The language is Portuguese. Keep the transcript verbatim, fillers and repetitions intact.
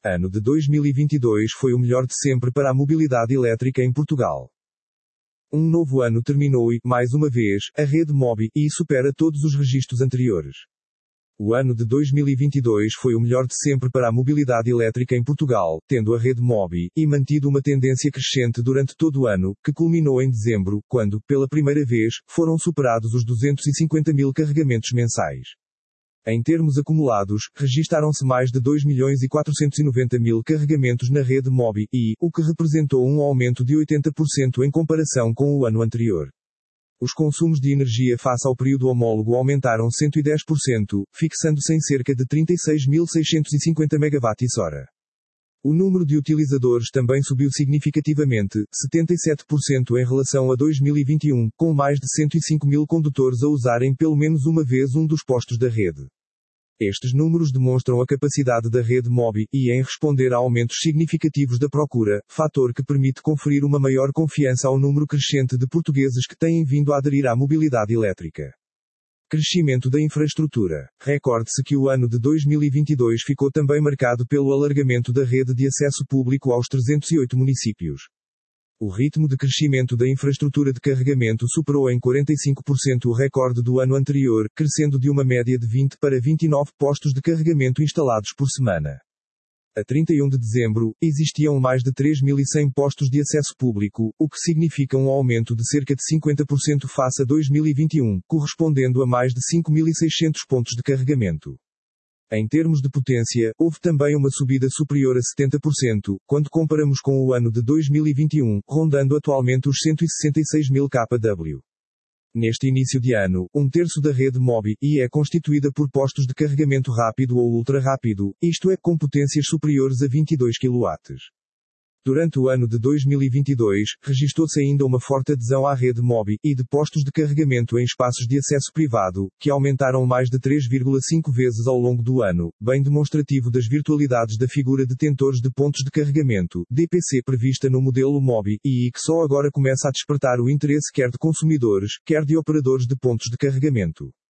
Ano de dois mil e vinte e dois foi o melhor de sempre para a mobilidade elétrica em Portugal. Um novo ano terminou e, mais uma vez, a rede Mobi e supera todos os registros anteriores. O ano de dois mil e vinte e dois foi o melhor de sempre para a mobilidade elétrica em Portugal, tendo a rede Mobi e mantido uma tendência crescente durante todo o ano, que culminou em dezembro, quando, pela primeira vez, foram superados os duzentos e cinquenta mil carregamentos mensais. Em termos acumulados, registaram-se mais de dois milhões e quatrocentos e noventa mil carregamentos na rede Mobi e, o que representou um aumento de oitenta por cento em comparação com o ano anterior. Os consumos de energia face ao período homólogo aumentaram cento e dez por cento, fixando-se em cerca de trinta e seis mil seiscentos e cinquenta megawatt-hora. O número de utilizadores também subiu significativamente, setenta e sete por cento em relação a dois mil e vinte e um, com mais de cento e cinco mil condutores a usarem pelo menos uma vez um dos postos da rede. Estes números demonstram a capacidade da rede Mobi e em responder a aumentos significativos da procura, fator que permite conferir uma maior confiança ao número crescente de portugueses que têm vindo a aderir à mobilidade elétrica. Crescimento da infraestrutura. Recorde-se que o ano de dois mil e vinte e dois ficou também marcado pelo alargamento da rede de acesso público aos trezentos e oito municípios. O ritmo de crescimento da infraestrutura de carregamento superou em quarenta e cinco por cento o recorde do ano anterior, crescendo de uma média de vinte para vinte e nove postos de carregamento instalados por semana. A trinta e um de dezembro, existiam mais de três mil e cem postos de acesso público, o que significa um aumento de cerca de cinquenta por cento face a dois mil e vinte e um, correspondendo a mais de cinco mil e seiscentos pontos de carregamento. Em termos de potência, houve também uma subida superior a setenta por cento, quando comparamos com o ano de dois mil e vinte e um, rondando atualmente os cento e sessenta e seis mil kW. Neste início de ano, um terço da rede Mobi e é constituída por postos de carregamento rápido ou ultra rápido, isto é, com potências superiores a vinte e dois quilowatts. Durante o ano de dois mil e vinte e dois, registou-se ainda uma forte adesão à rede Mobi e de postos de carregamento em espaços de acesso privado, que aumentaram mais de três vírgula cinco vezes ao longo do ano, bem demonstrativo das virtualidades da figura detentores de pontos de carregamento, D P C prevista no modelo Mobi, e que só agora começa a despertar o interesse quer de consumidores, quer de operadores de pontos de carregamento.